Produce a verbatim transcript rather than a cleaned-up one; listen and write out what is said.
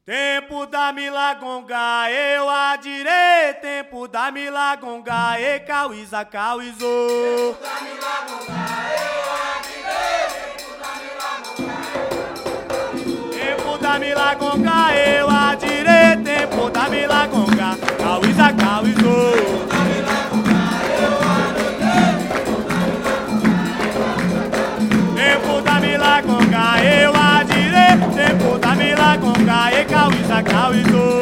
Tempo da milagonga, eu adirei. Tempo da milagonga, e cauíza, cauizou. Tempo da milagonga, eu adirei. Tempo da milagonga, eu adirei. Tempo da milagonga, eu adirei. Tempo da milagonga, cauíza, cauizou. Tempo da milagonga, eu adirei. Tempo da milagonga, e cauíza, cauizou.